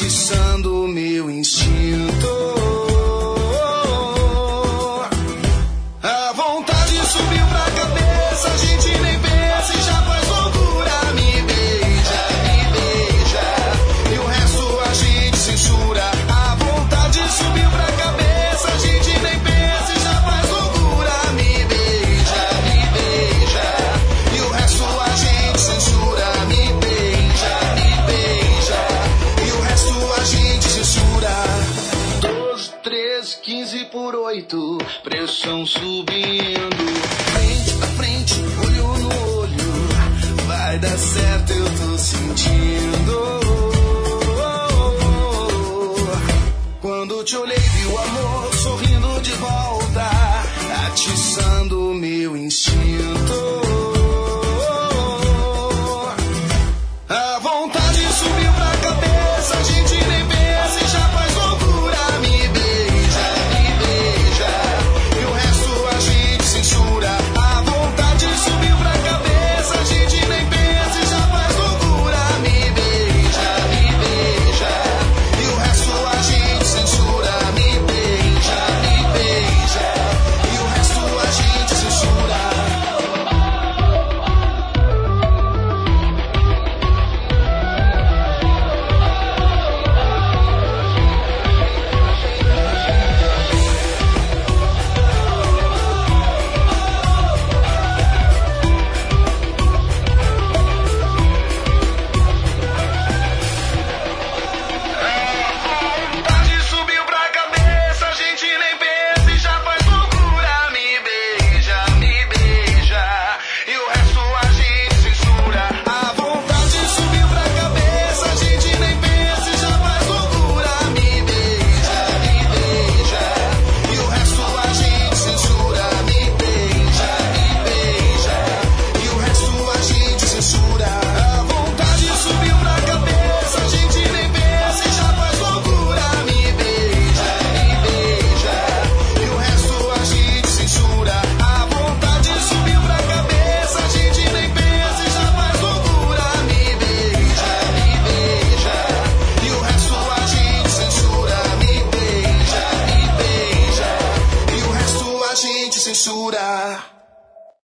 atiçando meu instinto. A vontade subiu pra cabeça, a gente nem pensa e já faz loucura. Me beija, e o resto a gente censura. A vontade subiu pra cabeça, a gente nem pensa e já faz loucura. Me beija, e o resto a gente censura. Me beija, e o resto a gente censura. 12, 13, 15 por 8, pressão subindo. Frente a frente, olho no olho, vai dar certo, eu tô sentindo. Quando te olhei, vi o amor sorrindo de volta, atiçando meu instinto. A vontade subiu pra cabeça, a gente nem pensa e já faz loucura. Me beija, e o resto a gente censura. A vontade subiu pra cabeça, a gente nem pensa e já faz loucura. Me beija, e o resto a gente censura. Me beija, e o resto a gente censura. Vontade subiu pra cabeça, a gente nem pensa e já faz loucura. Me beija, e o resto a gente censura. A vontade subiu pra cabeça, a gente nem pensa e já faz loucura. Me beija, e o resto a gente censura. Me beija, e o resto a gente censura. A vontade subiu pra cabeça, a gente nem pensa e já faz loucura. Me beija, e o resto a gente censura. A vontade subiu pra cabeça, a gente nem pensa e já faz loucura. Me beija, e o resto a gente censura. Me beija, e o resto a gente censura.